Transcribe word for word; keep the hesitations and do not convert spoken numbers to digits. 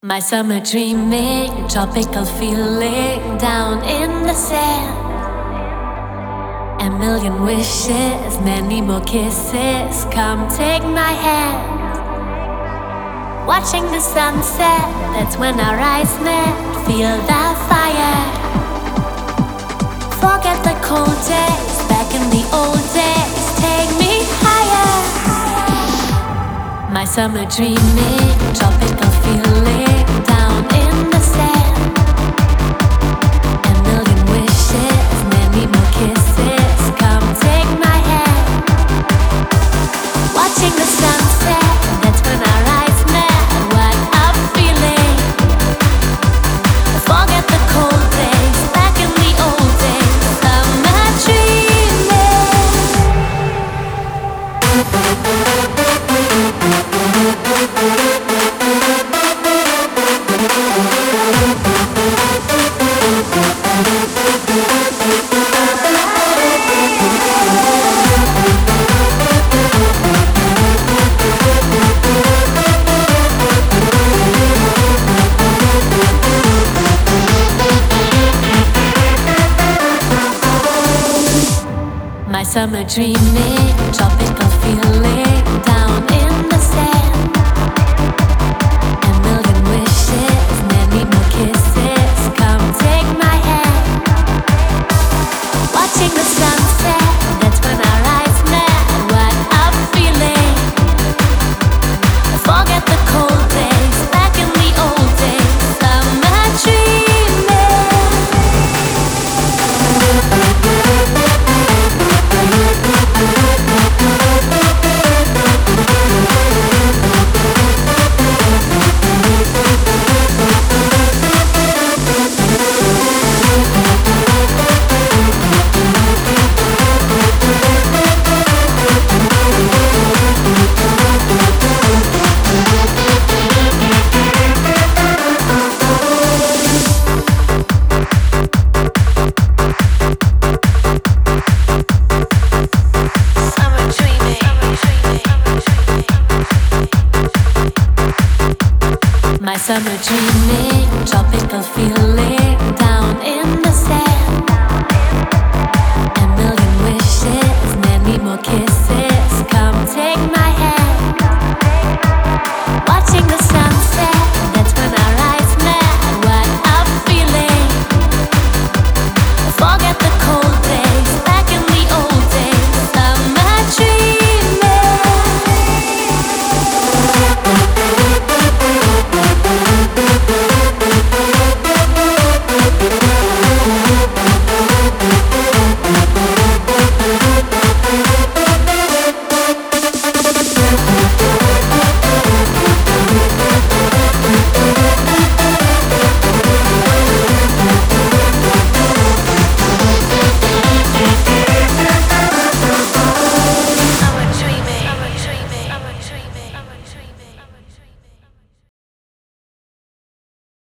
My summer dreaming, tropical feeling down in the sand. A million wishes, many more kisses. Come take my hand. Watching the sunset, that's when our eyes met. Feel the fire. Forget the cold days, back in the old days. Take me higher. My summer dreaming, tropical feeling down in the sand. A million wishes, many more kisses. Come take my hand. Watching the sunset, that's when our eyes met. What a feeling. Forget the cold days, back in the old days. Summer dreaming. My summer dreaming, tropical feeling down in the sand. A million wishes, many more kisses. Come take my hand. Watching the sunset, that's when our eyes met. What a feeling. Forget the cold days, back in the old days. Summer dreaming. My summer dreaming, tropical feeling down in the sand. A million wishes, many more kisses. Come take my